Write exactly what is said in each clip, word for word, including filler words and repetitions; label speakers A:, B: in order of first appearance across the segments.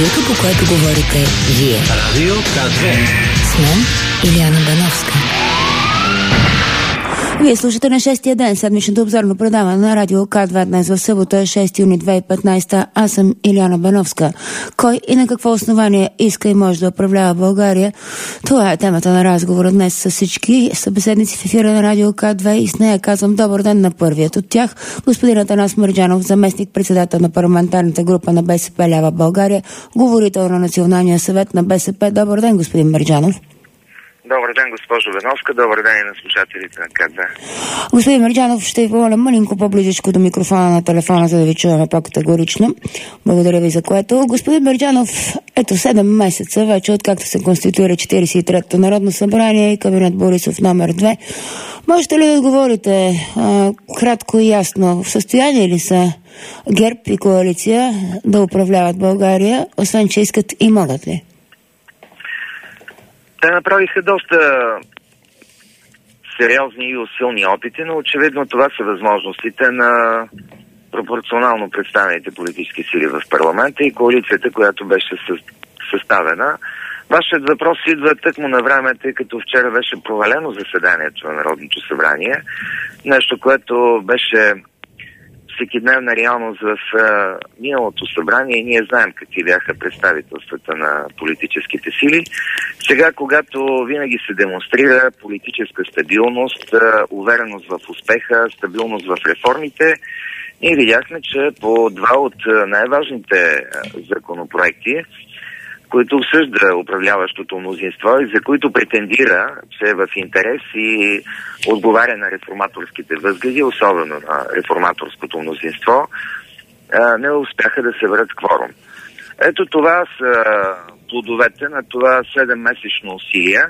A: Радиото, по което говорите вие.
B: Радио К2.
A: С мен Илияна Бановска. Вие слушате на шестия ден седмичното обзорно предаване на Радио К два днес в събота, шести юни две хиляди и петнадесета. Аз съм Илияна Бановска. Кой и на какво основание иска и може да управлява България? Това е темата на разговора днес с всички събеседници в ефира на Радио К два и с нея казвам добър ден на първият от тях, господин Атанас Мерджанов, заместник-председател на парламентарната група на БСП Лява България, говорител на Националния съвет на БСП. Добър ден, господин Мерджанов.
C: Добър ден, госпожо Бановска. Добър ден и на слушателите на К два.
A: Господин Мерджанов, ще ви помоля малинко по-близичко до микрофона на телефона, за да ви чуваме по-категорично. Благодаря ви за което. Господин Мерджанов, ето седем месеца вече, откакто се конституира четиридесет и третото Народно събрание и кабинет Борисов номер две. Можете ли да отговорите а, кратко и ясно, в състояние ли са ГЕРБ и коалиция да управляват България, освен че искат и могат ли?
C: Те направиха доста сериозни и усилни опити, но очевидно това са възможностите на пропорционално представените политически сили в парламента и коалицията, която беше съставена. Вашият въпрос идва тъкмо на време, тъй като вчера беше провалено заседанието на Народното събрание. Нещо, което беше всекидневна реалност в а, миналото събрание и ние знаем какви бяха представителствата на политическите сили. Сега, когато винаги се демонстрира политическа стабилност, а, увереност в успеха, стабилност в реформите, ние видяхме, че по два от най-важните а, законопроекти, които обсъжда управляващото мнозинство и за които претендира, че е в интерес и отговаря на реформаторските възгледи, особено на реформаторското мнозинство, не успяха да съберат кворум. Ето това са плодовете на това седеммесечно усилие.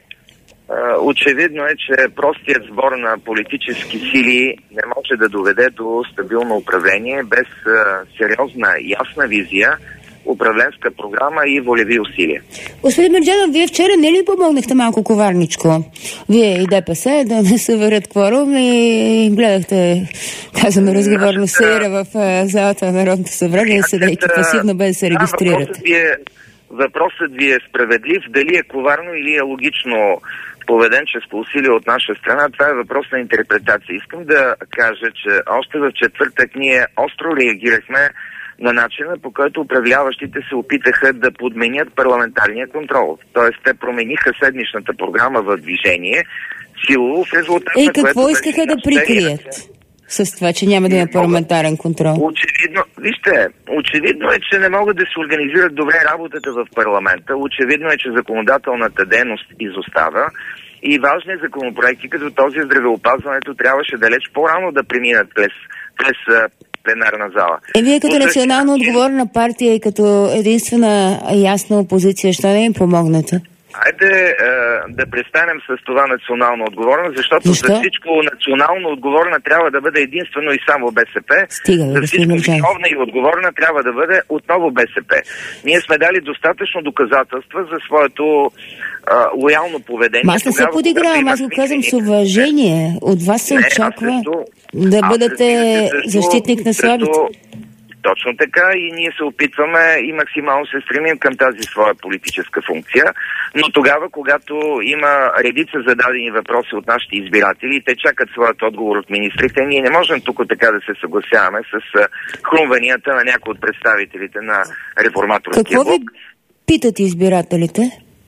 C: Очевидно е, че простият сбор на политически сили не може да доведе до стабилно управление без сериозна, ясна визия, управленска програма и волеви усилия.
A: Господин Мерджанов, вие вчера не ли помогнахте малко коварничко? Вие и ДПС да не съберат кворум и гледахте, казано разговорно, сеира в залата на Народното събрание, седейки пасивно без да се регистрирате.
C: Въпросът ви, е, въпросът ви е справедлив, дали е коварно или е логично поведенческо усилие от наша страна, това е въпрос на интерпретация. Искам да кажа, че още в четвъртък ние остро реагирахме на начина, по който управляващите се опитаха да подменят парламентарния контрол. Тоест, те промениха седмичната програма в движение, силово в резултат
A: Е,
C: на което...
A: какво искаха да прикрият с това, че няма да има парламентарен контрол?
C: Очевидно, вижте, очевидно е, че не могат да се организират добре работата в парламента. Очевидно е, че законодателната дейност изостава и важни законопроекти, като този здравеопазването, трябваше далеч по-рано да преминат през, през пленарна зала.
A: Е, вие като национално отговорна партия и като единствена ясна опозиция, що не им помогнете?
C: Хайде е, да престанем с това национално отговорна, защото
A: Защо?
C: за всичко национално отговорна трябва да бъде единствено и само БСП.
A: Стига,
C: за всичко виновна и отговорна трябва да бъде отново БСП. Ние сме дали достатъчно доказателства за своето а, лоялно поведение.
A: Ма аз не се подигравам, аз го казвам с уважение. От вас се
C: не,
A: очаква
C: също,
A: да бъдете
C: също,
A: защитник на слабите.
C: Точно така и ние се опитваме и максимално се стремим към тази своя политическа функция, но тогава, когато има редица зададени въпроси от нашите избиратели и те чакат своят отговор от министрите, ние не можем тук така да се съгласяваме с хрумванията на някои от представителите на реформаторския блок.
A: Какво ви питат избирателите?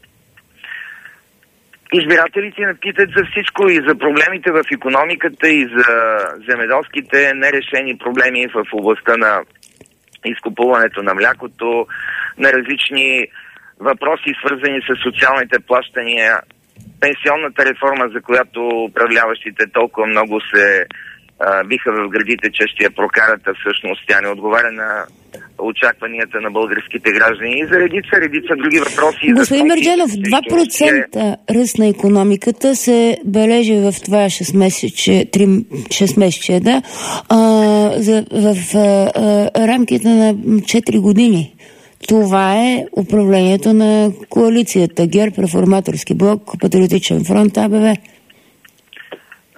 C: Избирателите не питат за всичко, и за проблемите в икономиката, и за земеделските нерешени проблеми в областта на изкупуването на млякото, на различни въпроси, свързани с социалните плащания, пенсионната реформа, за която управляващите толкова много се а, биха в градите, че ще я прокарат, а всъщност тя не отговаря на очакванията на българските граждани и за редица, редица други въпроси.
A: Господин Мерджанов, два процента ръст на икономиката се бележи в това шест месече, да, а, за, в а, а, рамките на четири години. Това е управлението на коалицията ГЕРБ, Реформаторски блок, Патриотичен фронт, АБВ.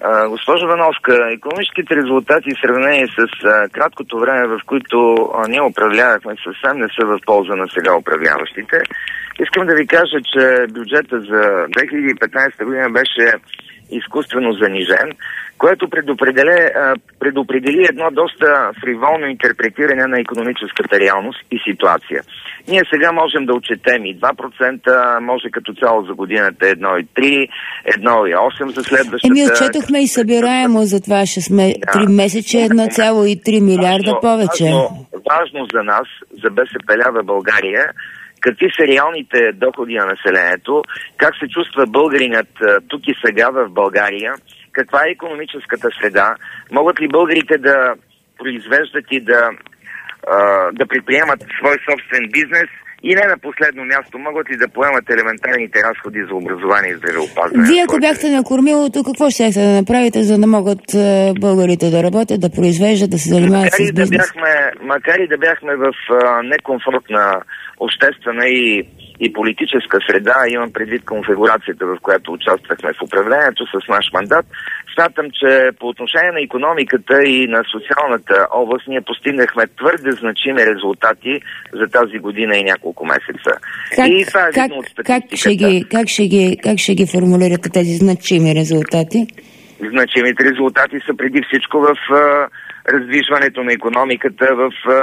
C: А, госпожо Бановска, икономическите резултати в сравнение с а, краткото време, в които а, ние управлявахме, съвсем не са в полза на сега управляващите. Искам да ви кажа, че бюджета за две хиляди и петнадесета година беше изкуствено занижен, което предопредели, предопредели едно доста фриволно интерпретиране на икономическата реалност и ситуация. Ние сега можем да отчетем и два процента, може като цяло за годината едно цяло и три, едно цяло и осем за следващата.
A: Еми, отчетохме и събираемо, затова ще сме три
C: да.
A: месече едно цяло и три милиарда
C: важно,
A: повече.
C: Важно, важно за нас, за БСП лява България, какви са реалните доходи на населението, как се чувства българинът тук и сега в България, каква е икономическата среда, могат ли българите да произвеждат и да, да предприемат свой собствен бизнес и не на последно място, могат ли да поемат елементарните разходи за образование и здравеопазване.
A: Вие, ако бяхте на кормилото, какво ще да направите, за да могат българите да работят, да произвеждат, да се занимават с бизнес?
C: Да бяхме, макар и да бяхме в а, некомфортна обществена и, и политическа среда, имам предвид конфигурацията, в която участвахме в управлението с наш мандат, смятам, че по отношение на икономиката и на социалната област ние постигнахме твърде значими резултати за тази година и няколко месеца.
A: Как,
C: и това е
A: как,
C: видно от
A: как, ще ги, как, ще ги, как ще ги формулирате тези значими резултати?
C: Значимите резултати са преди всичко в а, раздвижването на икономиката, в а,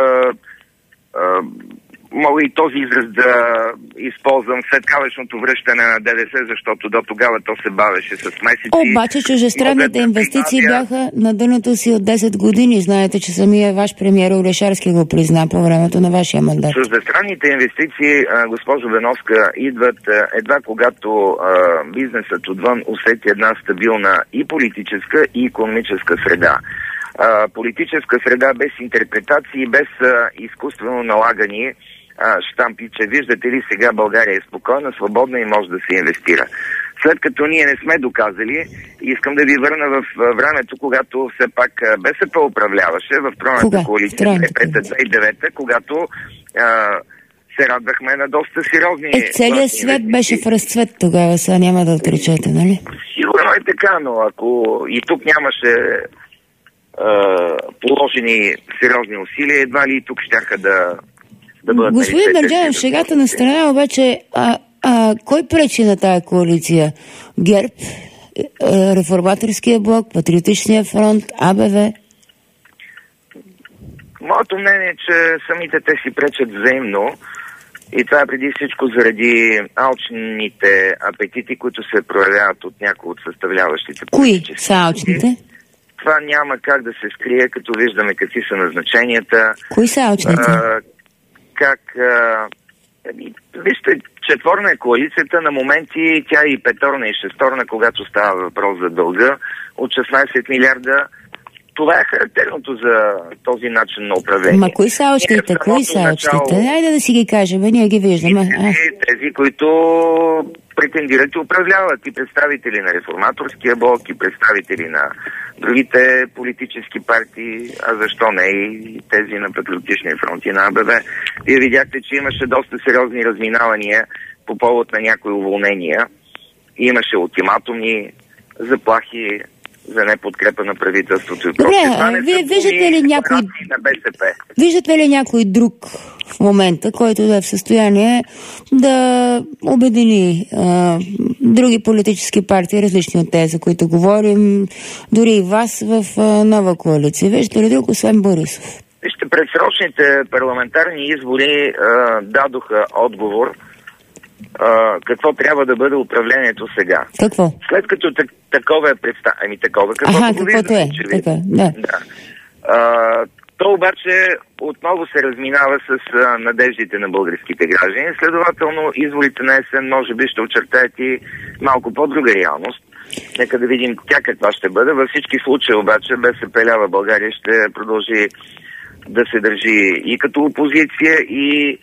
C: а, мога и този израз да използвам, светкавичното връщане на ДДС, защото до тогава то се бавеше с месеци.
A: Обаче чуждестранните инвестиции призная... бяха на дъното си от десет години. Знаете, че самия ваш премиер Орешарски го призна по времето на вашия мандат.
C: Чуждестранните инвестиции, госпожо Бановска, идват едва когато бизнесът отвън усети една стабилна и политическа, и икономическа среда. Политическа среда без интерпретации, без изкуствено налагани щампи, че виждате ли сега България е спокойна, свободна и може да се инвестира. След като ние не сме доказали, искам да ви върна в времето, когато все пак БСП управляваше в тройната коалиция през две хиляди и девета, когато а, се радвахме на доста сериозни...
A: Е, целият свет беше в разцвет тогава, сега няма да отричате, нали?
C: Сигурно е така, но ако и тук нямаше а, положени сериозни усилия, едва ли и тук щяха да... Да
A: Господин Мерджанов, шегата на страна, обаче, а, а, кой пречи на тая коалиция? ГЕРБ, Реформаторския блок, Патриотичния фронт, А Б В?
C: Моето мнение е, че самите те си пречат взаимно и това е преди всичко заради алчните апетити, които се проявяват от някои от съставляващите.
A: Кои са алчните?
C: Това няма как да се скрие, като виждаме какви са назначенията.
A: Кои са алчните?
C: А, как... А, вижте, четворна е коалицията, на моменти тя е и петорна и шесторна, когато става въпрос за дълга от шестнадесет милиарда. Това е характерното за този начин на управление.
A: Ма кои са алчните? Кои са алчните? Хайде да си ги кажем, ние ги виждаме.
C: Тези, тези, които претендират и управляват, и представители на Реформаторския блок, и представители на другите политически партии, а защо не и тези на Патриотичния фронт и на А Б В. Вие видяхте, че имаше доста сериозни разминавания по повод на някои уволнения. Имаше ултиматумни заплахи за неподкрепа на правителството.
A: Добре, а вие виждате ли някой...
C: на БСП.
A: Виждате ли някой друг в момента, който да е в състояние да обедини а, други политически партии, различни от тези, за които говорим, дори и вас в а, нова коалиция? Виждате ли друг, освен Борисов?
C: Вижте, предсрочните парламентарни избори а, дадоха отговор Uh, какво трябва да бъде управлението сега.
A: Какво?
C: След като так, такова е представа... Ами такова, каквото
A: Аха,
C: го
A: каквото
C: виждаме,
A: е.
C: че
A: Така, да.
C: да. Uh, то обаче отново се разминава с uh, надеждите на българските граждани. Следователно, изборите на есен може би ще очертаят и малко по-друга реалност. Нека да видим тя каква ще бъде. Във всички случаи обаче БСП лява България ще продължи да се държи и като опозиция, и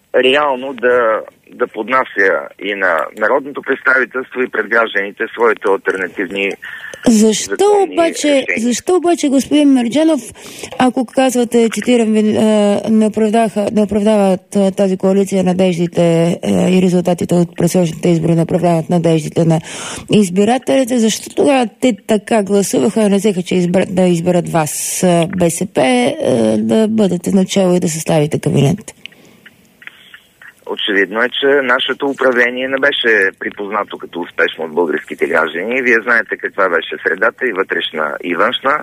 C: реално да, да поднася и на народното представителство и пред гражданите своите алтернативни.
A: Защо обаче, защо обаче, господин Мерджанов, ако казвате, цитирам ви, не оправдаха, не оправдават тази коалиция надеждите и резултатите от предсрочните избори, не оправдават надеждите на избирателите, защо тогава те така гласуваха и не взеха, че избра, да изберат вас, БСП, да бъдете начало и да съставите кабинет?
C: Очевидно е, че нашето управление не беше припознато като успешно от българските граждани. Вие знаете каква беше средата, и вътрешна, и външна.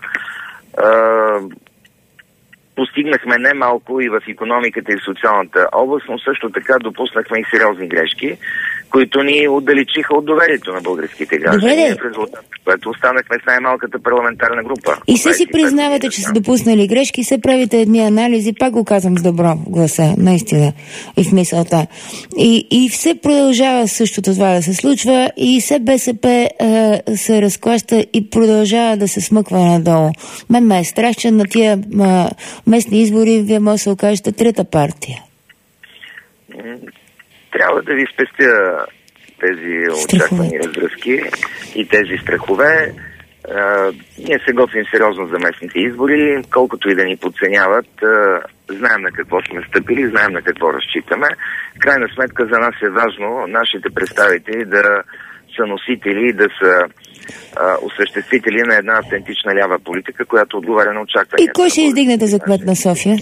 C: Постигнахме немалко и в икономиката, и в социалната област, но също така допуснахме и сериозни грешки, които ни отдалечиха от доверието на българските граждани. В резултат, което останахме с най-малката парламентарна група.
A: И се си признавате, че са допуснали грешки, се правите едни анализи, пак го казвам с добро гласа, наистина, и в мисълта. И, и все продължава същото това да се случва, и все БСП е, се разклаща и продължава да се смъква надолу. Мен ме е страх, че на тия е, местни избори вие може да се окажете трета партия.
C: Трябва да ви спестя тези очаквани развръзки и тези страхове. А, ние се готвим сериозно за местните избори, колкото и да ни подценяват. А, знаем на какво сме стъпили, знаем на какво разчитаме. В крайна сметка за нас е важно нашите представители да са носители, да са а, осъществители на една автентична лява политика, която отговаря на очакванията.
A: И кой ще издигнете за кмет на София?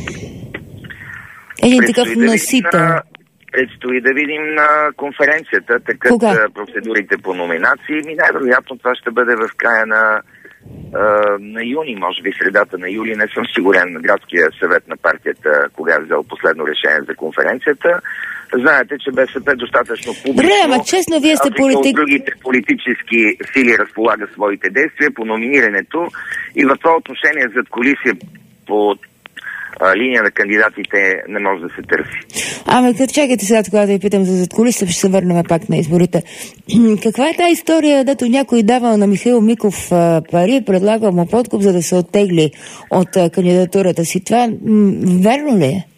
A: Един такъв носител.
C: Предстои да видим на конференцията, такът Кога? процедурите по номинации. И най-вероятно това ще бъде в края на, на юни, може би средата на юли. Не съм сигурен на градския съвет на партията, кога е взел последно решение за конференцията. Знаете, че БСП достатъчно публично...
A: Добре, ама честно, вие сте политик...
C: от другите политически сили разполага своите действия по номинирането, и в това отношение зад кулисие по линия на кандидатите не може да се търси.
A: Ами, като чакайте сега, когато да ви питам за задкулисие, ще се върнем пак на изборите. Каква е тази история, дето някой давал на Михаил Миков а, пари, предлагал му подкуп, за да се оттегли от а, кандидатурата си? Това м- верно ли е?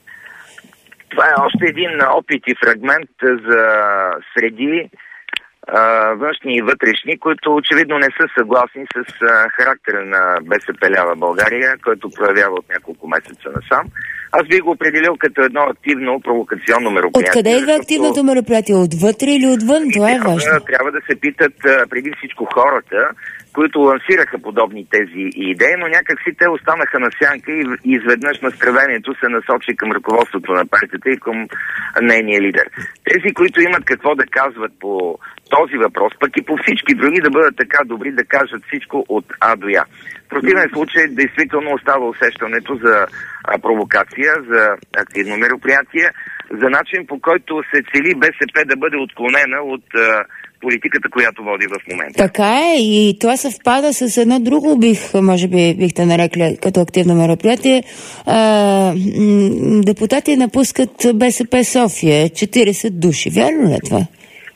C: Това е още един опит и фрагмент за среди външни и вътрешни, които очевидно не са съгласни с а, характера на БСП лява България, който проявява от няколко месеца насам. Аз би го определил като едно активно провокационно мероприятие.
A: Откъде идва защото... активното мероприятие? Отвътре или отвън? Това е важно.
C: Трябва да се питат а, преди всичко хората, които лансираха подобни тези идеи, но някак си те останаха на сянка и изведнъж настроението се насочи към ръководството на партията и към нейния лидер. Тези, които имат какво да казват по този въпрос, пък и по всички други, да бъдат така добри да кажат всичко от А до Я. В противен случай действително остава усещането за а, провокация, за активно мероприятие, за начин, по който се цели БСП да бъде отклонена от а, политиката, която води в момента.
A: Така е, и това съвпада с едно друго, бих, може би бихте нарекли като активно мероприятие. А, депутати напускат БСП София, четирийсет души. Вярно ли е това?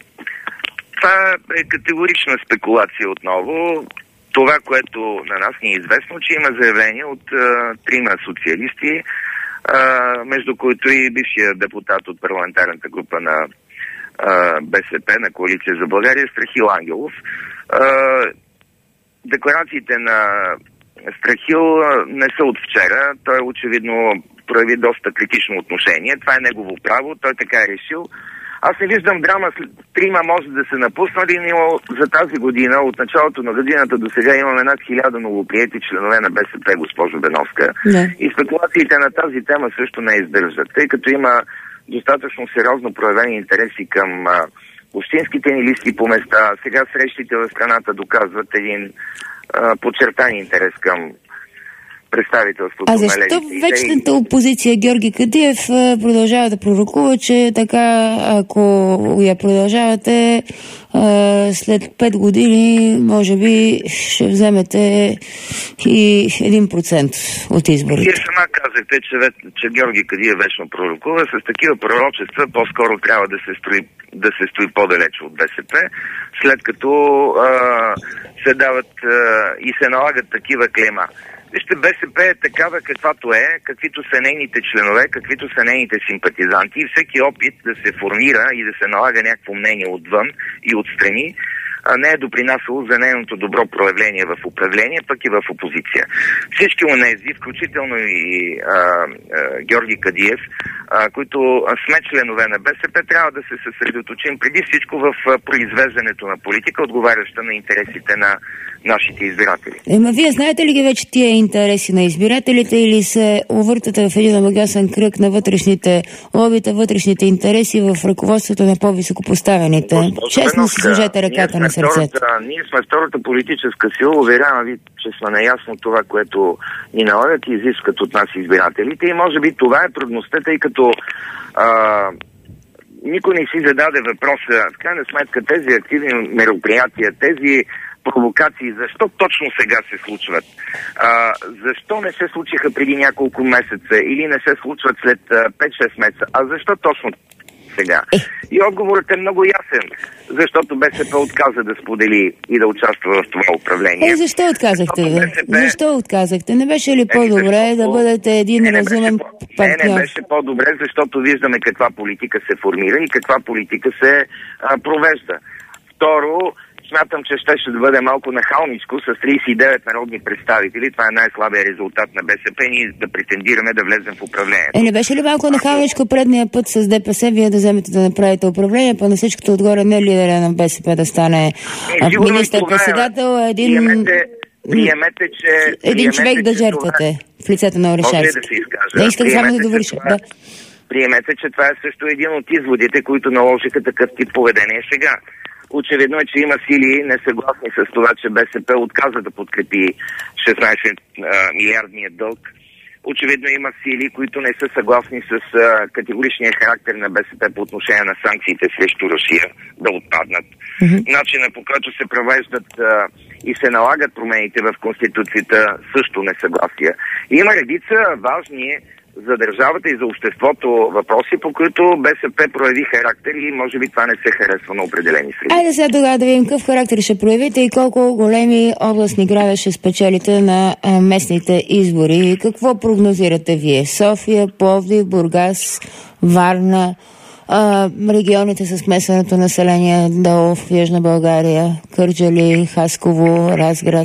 C: Това е категорична спекулация отново. Това, което на нас ни е известно, че има заявление от а, трима социалисти, а, между които и бившия депутат от парламентарната група на а, БСП, на Коалиция за България, Страхил Ангелов. А, декларациите на Страхил не са от вчера. Той очевидно прояви доста критично отношение. Това е негово право. Той така е решил. Аз не виждам драма, трима може да се напуснали, но за тази година, от началото на годината до сега имаме над хиляда новоприети членове на БСП, госпожо Беновска. Не. И спекулациите на тази тема също не издържат, тъй като има достатъчно сериозно проявени интереси към а, общинските ни листи по места. Сега срещите в страната доказват един а, подчертан интерес към представителството.
A: А защо вечната опозиция Георги Кадиев продължава да пророкува, че така, ако я продължавате, след пет години, може би, ще вземете и един процент от изборите?
C: Вие сама казахте, че, че Георги Кадиев вечно пророкува. С такива пророчества по-скоро трябва да се строи, да се стои по-далече от БСП, след като а, се дават а, и се налагат такива клейма. Вижте, БСП е такава каквато е, каквито са нейните членове, каквито са нейните симпатизанти и всеки опит да се формира и да се налага някакво мнение отвън и отстрани не е допринасяло за нейното добро проявление в управление, пък и в опозиция. Всички онези, включително и а, а, Георги Кадиев, а, които сме членове на БСП, трябва да се съсредоточим преди всичко в произвеждането на политика, отговаряща на интересите на нашите избиратели.
A: Ема вие знаете ли ги вече тия интереси на избирателите или се увъртате в един амагасен кръг на вътрешните лобита, вътрешните интереси в ръководството на по-високо поставените? Честно си сложете ръката на сърцето.
C: Ние сме втората политическа сила, уверявам ви, че сме наясно това, което ни налагат и изискат от нас избирателите и може би това е трудността, тъй като а, никой не си зададе въпроса, в крайна сметка тези активни мероприятия, тези провокации, защо точно сега се случват? А, защо не се случиха преди няколко месеца или не се случват след пет-шест месеца? А защо точно сега? И отговорът е много ясен, защото БСП отказа да сподели и да участва в това управление.
A: Е, защо отказахте? БСП... Защо отказахте? Не беше ли по-добре е, защото... да бъдете един не, разумен партньор?
C: Не, не беше по-добре, защото виждаме каква политика се формира и каква политика се а, провежда. Второ, смятам, че ще, ще бъде малко нахалничко с тридесет и девет народни представители. Това е най-слабия резултат на БСП. Ние да претендираме да влезем в управлението.
A: Е, не беше ли малко нахалничко предния път с ДПС вие да вземете да направите управление, па на всичкото отгоре не лидера на БСП да стане е, министър-председател, а един...
C: Приемете, приемете, че...
A: Един
C: приемете,
A: човек да жертвате в лицето на Орешарски.
C: Може да се изкажа?
A: Да, исках само да довърша. Да.
C: Приемете, че това е също един от изводите, които наложиха такъв тип поведение сега. Очевидно е, че има сили несъгласни с това, че БСП отказа да подкрепи шестнадесет милиардния дълг. Очевидно има сили, които не са съгласни с а, категоричния характер на БСП по отношение на санкциите срещу Русия да отпаднат. Mm-hmm. Начина, по който се провеждат а, и се налагат промените в Конституцията, също несъгласия. И има редица важни за държавата и за обществото въпроси, по които БСП прояви характер и може би това не се харесва на определени среди.
A: Айде сега тогава да видим какъв характер ще проявите и колко големи областни града ще спечелите на а, местните избори. Какво прогнозирате вие? София, Пловдив, Бургас, Варна, а, регионите с смесеното население, долу в Южна България, Кърджали, Хасково, Разград,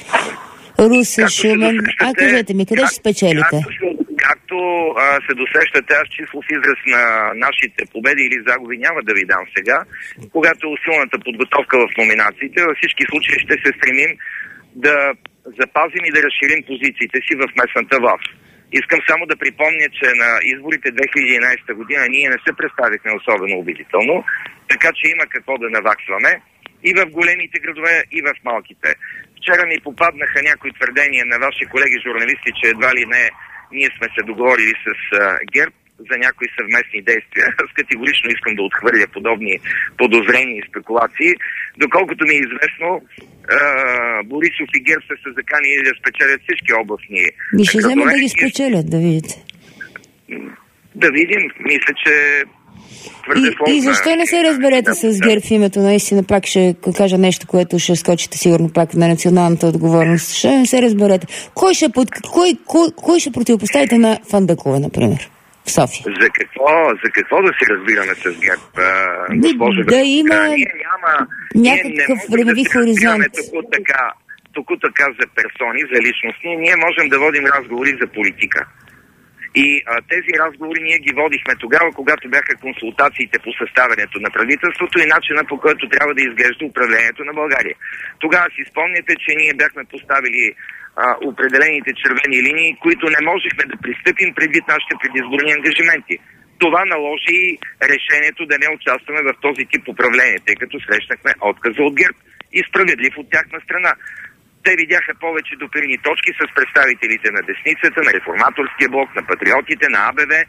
A: Русе, Шумен. А кажете ми, къде ще спечелите?
C: Както а, се досещате, аз числов израз на нашите победи или загуби няма да ви дам сега. Когато е усилената подготовка в номинациите, във всички случаи ще се стремим да запазим и да разширим позициите си в местната власт. Искам само да припомня, че на изборите две хиляди и единадесета година ние не се представихме особено убедително, така че има какво да наваксваме и в големите градове, и в малките. Вчера ми попаднаха някои твърдения на ваши колеги журналисти, че едва ли не ние сме се договорили с а, ГЕРБ за някои съвместни действия. Аз категорично искам да отхвърля подобни подозрения и спекулации. Доколкото ми е известно, а, Борисов и ГЕРБ са се заканили да спечелят всички областни.
A: И ще вземат да ги спечелят, да видите.
C: Да видим. Мисля, че
A: И, и защо не се разберете с ГЕРБ в името? Наистина пак ще кажа нещо, което ще скочите сигурно пак на националната отговорност. Ще не се разберете. Кой ще, под... кой, кой, кой ще противопоставите на Фандъкова, например, в София?
C: За какво, за какво да се разбираме с ГЕРБ, госпожа?
A: Да има
C: ние няма,
A: някакъв времеви
C: да
A: хоризонт.
C: Тук така, тук така за персони, за личности. Ние можем да водим разговори за политика. И а, тези разговори ние ги водихме тогава, когато бяха консултациите по съставянето на правителството и начина, по който трябва да изглежда управлението на България. Тогава си спомняте, че ние бяхме поставили а, определените червени линии, които не можехме да пристъпим предвид нашите предизборни ангажименти. Това наложи решението да не участваме в този тип управление, тъй като срещнахме отказа от ГЕРБ и справедлив от тяхна страна. Те видяха повече допирни точки с представителите на десницата, на реформаторския блок, на патриотите, на АБВ,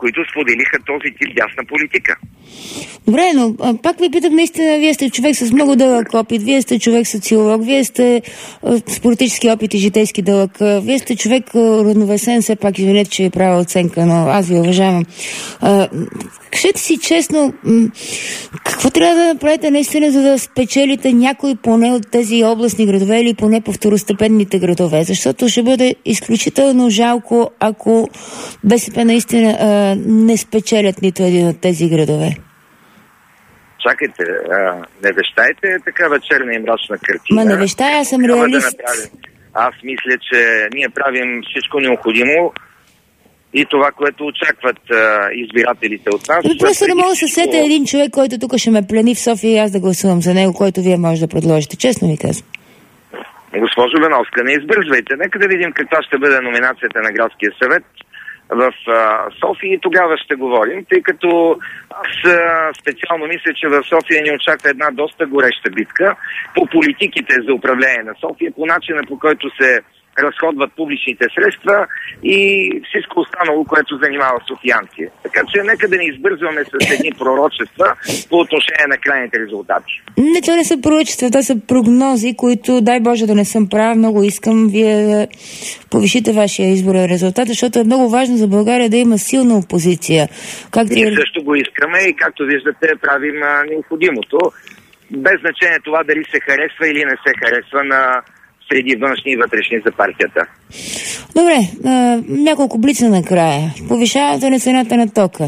C: които споделиха този тип дясна политика.
A: Добре, но пак ви питам, наистина, вие сте човек с много дълъг опит, вие сте човек социолог, вие сте с политически опит и житейски дълъг, вие сте човек равновесен, все пак, извинете, че ви правя оценка, но аз ви уважавам. Кажете си честно, какво трябва да направите наистина, за да спечелите някой поне от тези областни градове или поне по второстепенните градове? Защото ще бъде изключително жалко, ако БСП наистина а, не спечелят нито един от тези градове.
C: Чакайте, а, не вещайте такава черна и мрачна картина.
A: Ма не вещая, аз съм реалист.
C: Да аз мисля, че ние правим всичко необходимо и това, което очакват а, избирателите от нас.
A: Но просто не мога да се сета един човек, който тук ще ме плени в София и аз да гласувам за него, който вие може да предложите. Честно ви казвам.
C: Госпожо Беновска, не избързвайте. Нека да видим каква ще бъде номинацията на Градския съвет в а, София и тогава ще говорим, тъй като аз а, специално мисля, че в София ни очаква една доста гореща битка по политиките за управление на София, по начина, по който се разходват публичните средства и всичко останало, което занимава софиянци. Така че нека да не избързваме с едни пророчества по отношение на крайните резултати.
A: Не, това не са пророчества, това са прогнози, които, дай Боже да не съм права, много искам вие да повишите вашия изборен резултат, защото е много важно за България да има силна опозиция. Как
C: Ние
A: да...
C: също го искаме и както виждате правим а, необходимото. Без значение това дали се харесва или не се харесва на среди външни и вътрешни за партията.
A: Добре, а, няколко блица накрая. Повишаването на цената на тока.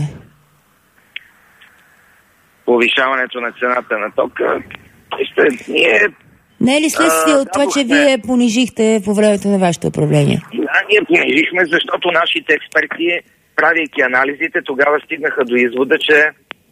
C: Повишаването на цената на тока. Ще, ние,
A: не е ли следствие
C: а,
A: от това,
C: да,
A: че вие понижихте по времето на вашето управление?
C: Да, ние понижихме, защото нашите експерти, правейки анализите, тогава стигнаха до извода, че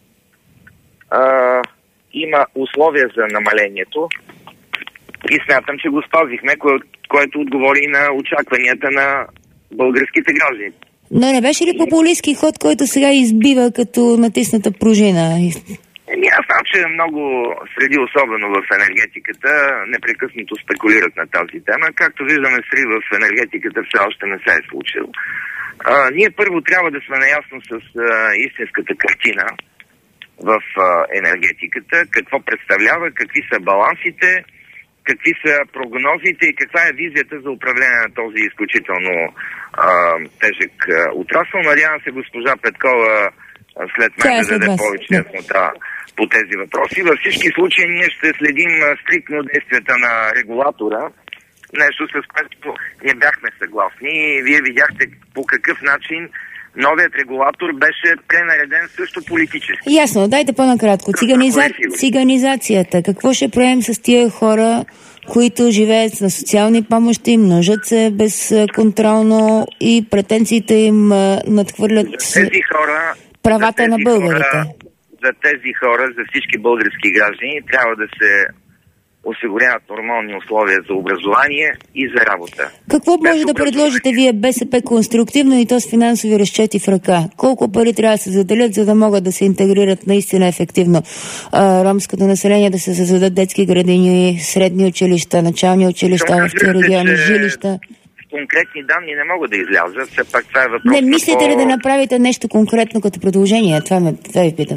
C: а, има условия за намалението. И смятам, че го спазихме, кое, което отговори на очакванията на българските граждани.
A: Но не беше ли популистски ход, който сега избива като натисната пружина?
C: Еми, аз знам, че много среди, особено в енергетиката, непрекъснато спекулират на тази тема. Както виждаме, среди в енергетиката все още не се е случил. А, ние първо трябва да сме наясно с а, истинската картина в а, енергетиката, какво представлява, какви са балансите, какви са прогнозите и каква е визията за управление на този изключително а, тежък а, отрасъл. Надявам се госпожа Петкова а, след мен да даде повече яснота по тези въпроси. Във всички случаи ние ще следим а, стриктно действията на регулатора, нещо с което не бяхме съгласни и вие видяхте по какъв начин новият регулатор беше пренареден също политически.
A: Ясно, дайте по-накратко. Циганиза... Циганизацията. Какво ще правим с тия хора, които живеят на социални помощи, множат се безконтролно и претенциите им надхвърлят
C: за тези хора,
A: правата
C: за тези
A: на българите?
C: Хора, за тези хора, за всички български граждани, трябва да се осигуряват нормални условия за образование и за работа.
A: Какво може да предложите вие БСП конструктивно и то с финансови разчети в ръка? Колко пари трябва да се заделят, за да могат да се интегрират наистина ефективно а, ромското население, да се създадат детски градини, средни училища, начални училища в тези региони, жилища?
C: Конкретни данни не могат да излязат, все пак това е въпрос.
A: Не мислите
C: по...
A: ли да направите нещо конкретно като предложение? Това, ме, това ви питам.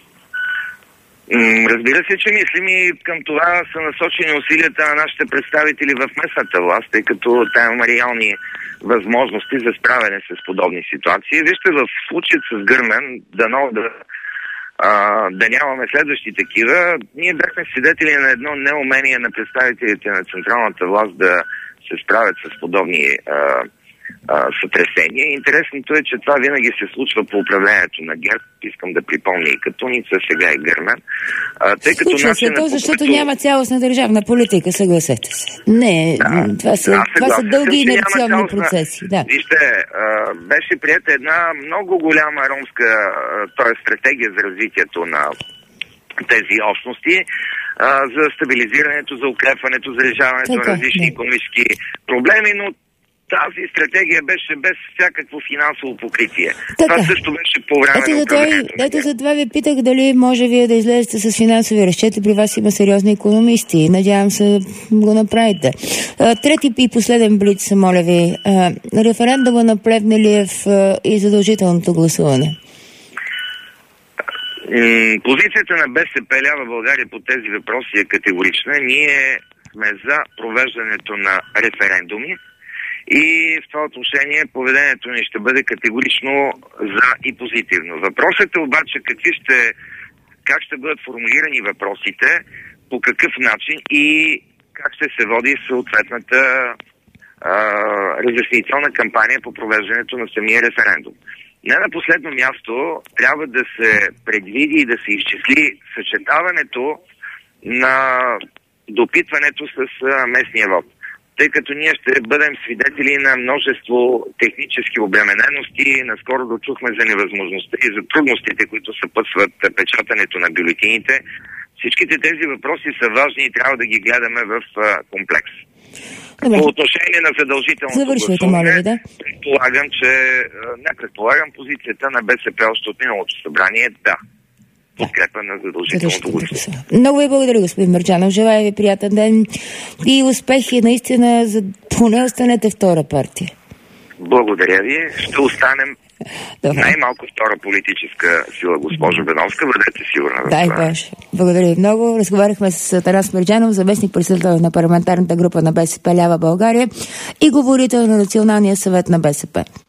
C: Разбира се, че мислим и към това са насочени усилията на нашите представители в местната власт, тъй като те има реални възможности за справяне с подобни ситуации. Вижте, в случаят с Гърмен, дано да, а, да нямаме следващи такива, ние бяхме свидетели на едно неумение на представителите на централната власт да се справят с подобни а, сътресение. Интересното е, че това винаги се случва по управлението на ГЕРБ. Искам да припомня и Катуница, сега и Гърмен. А, тъй като
A: случва се то, защото като... няма цялостна държавна политика, съгласете се. Не, да, това са, да, това са дълги инерционни цялостна... процеси. Да.
C: Вижте, а, беше приета една много голяма ромска т.е. стратегия за развитието на тези общности, а, за стабилизирането, за укрепването, за решаването на различни да. икономически проблеми, но тази стратегия беше без всякакво финансово покритие.
A: Така.
C: Това също беше по време
A: ето
C: на
A: за
C: управлението.
A: Това, ето за това ви питах дали може вие да излезете с финансови разчети. При вас има сериозни икономисти. Надявам се го направите. Трети и последен блиц, моля ви. Референдума на Плевнелиев и задължителното гласуване.
C: Позицията на БСП лява България по тези въпроси е категорична. Ние сме за провеждането на референдуми и в това отношение поведението ни ще бъде категорично за и позитивно. Въпросът е обаче какви ще, как ще бъдат формулирани въпросите, по какъв начин и как ще се води съответната а, разяснителна кампания по провеждането на самия референдум. Не на последно място трябва да се предвиди и да се изчисли съчетаването на допитването с местния вод. Тъй като ние ще бъдем свидетели на множество технически обременености. Наскоро дочухме за невъзможността и за трудностите, които съпътстват печатането на бюлетините. Всичките тези въпроси са важни и трябва да ги гледаме в комплекс. Добре. По отношение на задължителното гласуване, да? предполагам, че не предполагам позицията на БСП още от миналото събрание, да. Подкрепа на задължителното гласуване.
A: Много ви благодаря, господин Мерджанов. Желая ви приятен ден и успехи наистина, за поне останете втора партия.
C: Благодаря ви. Ще останем Добре. най-малко втора политическа сила, госпожо Беновска. Бъдете сигурна за това.
A: Дай Боже. Благодаря ви много. Разговаряхме с Атанас Мерджанов, заместник-председател на парламентарната група на БСП Лява България и говорител на Националния съвет на БСП.